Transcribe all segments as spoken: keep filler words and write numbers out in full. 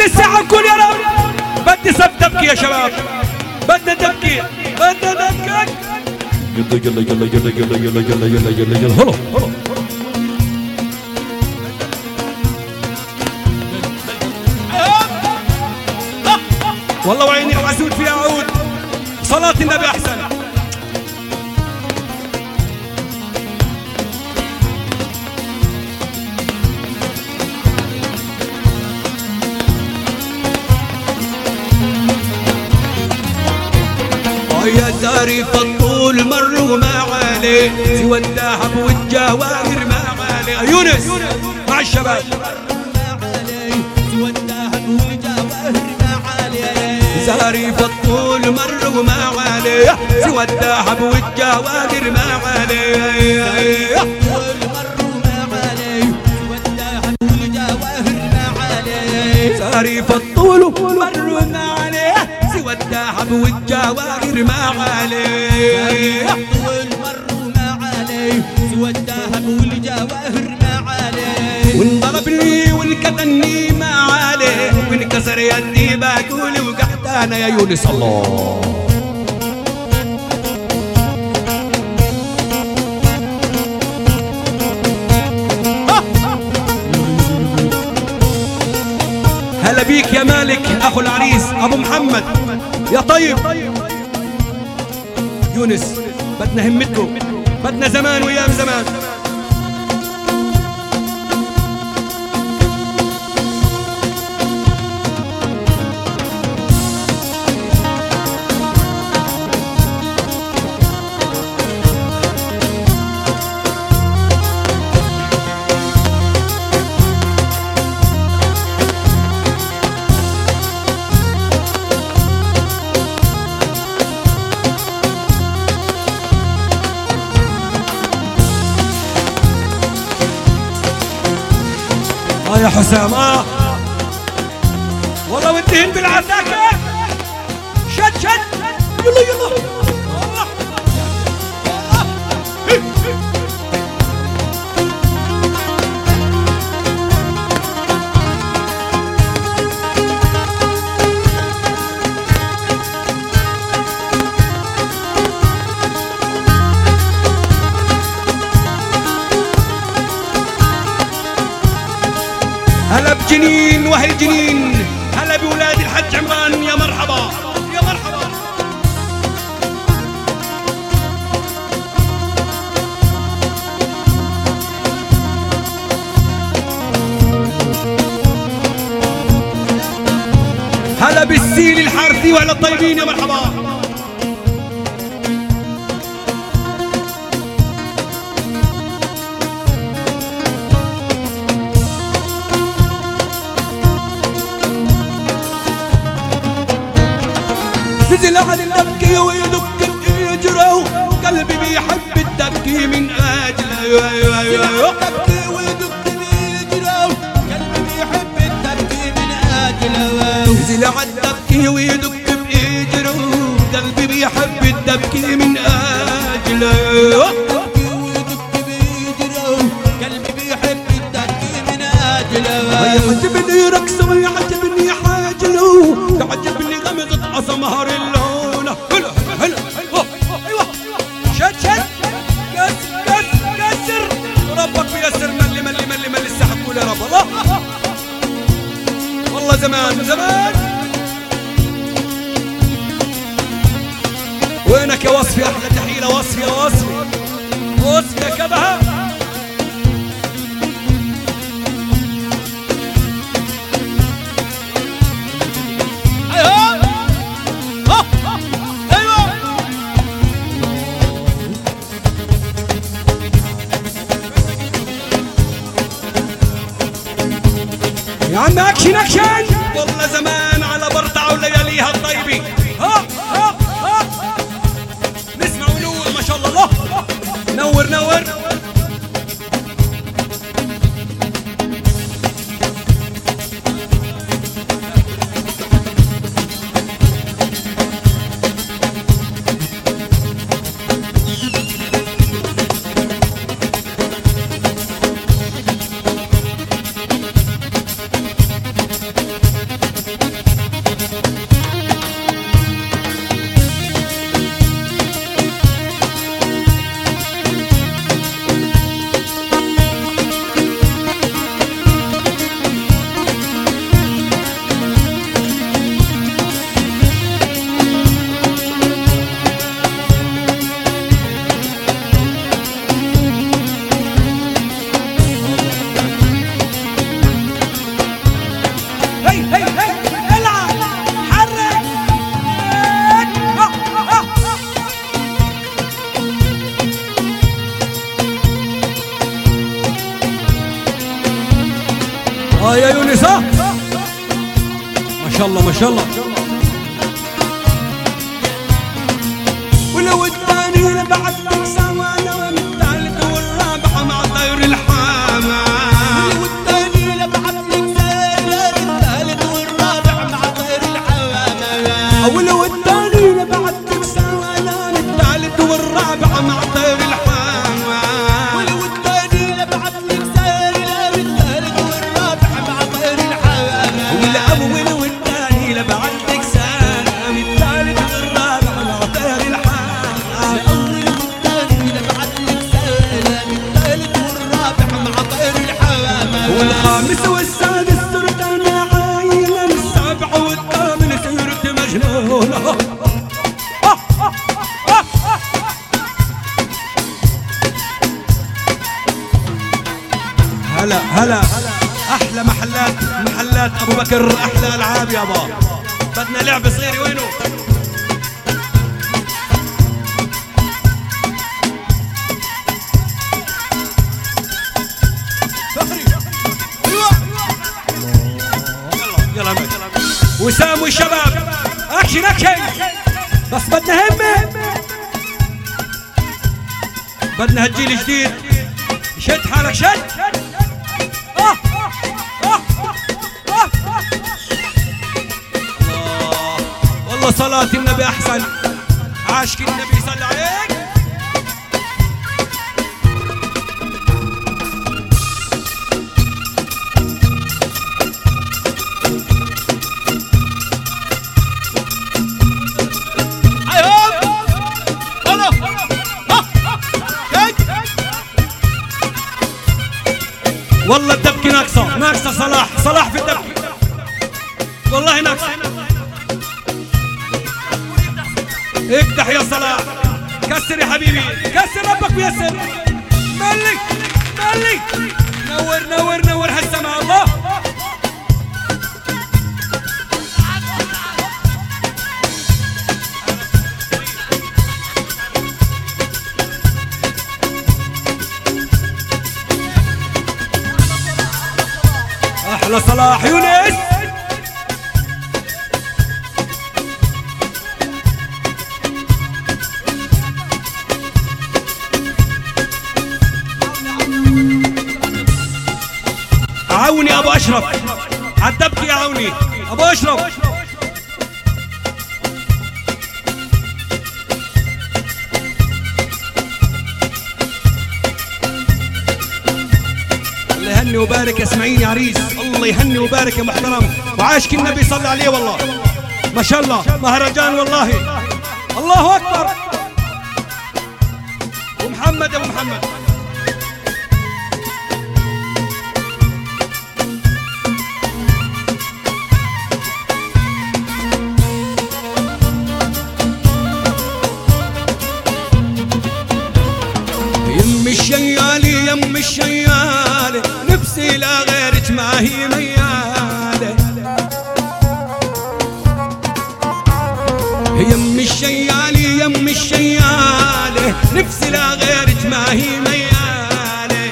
الساعة نقول يا رب بدي سب تبكي يا شباب، بدنا تبكي، بدنا نبكي. يلا يلا يلا يلا يلا يلا يلا يلا يلا يلا هلا هلا. والله وعيني حسود فيها عود، صلاة النبي أحسن. يا زارف الطول مر وما عليه سوى الذهب والجواهر ما عليه. يونس مع الشباب. سوى الذهب والجواهر ما عليه. زارف الطول مر وما عليه سوى الذهب والجواهر ما عليه. زارف الطول مر وما عليه سوى الذهب والجواهر ما عليه. والمر ما عليه سوى الذهب والجواهر ما عليه. وانضربني وانكتني ما عليه وانكسر يدي باقول وقعت انا يا يونس. الله هلا بيك يا مالك اخو العريس ابو محمد يا طيب. يونس بدنا همتكم، بدنا زمان وايام زمان. اه يا حسام اه والله وديهن بالعساكر. شد شد يلا يلا. هلا بجنين واهل جنين، هلا بولاد الحج عمران يا مرحبا يا مرحبا. هلا بالسيل الحارثي وعلى الطيبين يا مرحبا. نزل على الدبكي ويدق يجرو قلبي بيحب الدبكي من اجله. الدبكي ويدق يجرو قلبي بيحب الدبكي من اجله. نزل على الدبكي ويدق بيجرو قلبي بيحب الدبكي من اجله. الدبكي ويدق بيجرو قلبي بيحب الدبكي من اجله. يعجبني رقصه ويعجبني حاجله يعجبني غمضة أسمهر اللون. هلا هلا ايوه شد شد كس كس كسر ربك بيسر. ملي ملي ملي ملي السحب قول يا رب. الله والله زمان زمان. وينك يا وصفي احلى تحيه لوصفي يا وصفي وصفي يا كبهه. يا عم اكشن اكشن. والله زمان على برطع ولياليها الطيبين. ها ها ها نسمع ونور ما شاء الله. نور نور. اه يا يونس اه ما شاء الله ما شاء الله. ولو الثاني لبعد سوا لو الثالث والرابع مع طير الحامة. ولو الثاني لبعد سوا الثالث والرابع مع طير الحامة. ولو الثاني لبعد سوا الثالث والرابع مع طير الحامة. ولو الثاني لبعد سوا الثالث والرابع مع طير الحامة. والأول والثاني لبعد سوا الثالث والرابع مع طير الحامة. الأول والثاني لبعد سوا الثالث والرابع مع طير الحامة. والخامس والسادس صرت أنا عايلة. السابع والثامن صرت مجنونة. هلا هلا احلى محلات محلات ابو بكر، احلى العاب يابا. بدنا لعب صغير وينه؟ فخري ايوه يلا يلا وسام والشباب اكشن اكشن. بس بدنا همه، بدنا هالجيل الجديد. شد حالك شد. آه آه آه آه آه. الله والله صلاة النبي أحسن. عاشق النبي صلى عليك. والله الدبكة ناقصة ناقصة. صلاح صلاح في الدبكة والله ناقصة. افتح يا صلاح، كسر يا حبيبي كسر، ربك بيسر. ملك ملك نور نور نور هالسماء الله. احلى صلاح يونس. عوني ابو اشرف عالدبكة يا عوني ابو اشرف. الله يهني وبارك يا اسماعيل يا عريس. الله يهني وبارك يا محترم. وعاشق النبي صلى عليه والله ما شاء الله. مهرجان والله. الله اكبر. ومحمد ابو محمد يم الشيالي يم الشيالي. نفسي لا غيرك ما هي ميالة. يم الشيالي يم الشيالي. نفسي لا غيرك ما هي ميالة.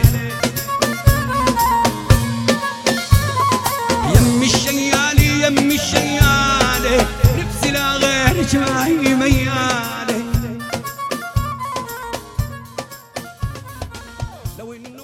يم الشيالي يم الشيالي. نفسي لا غيرك ما هي ميالة. لو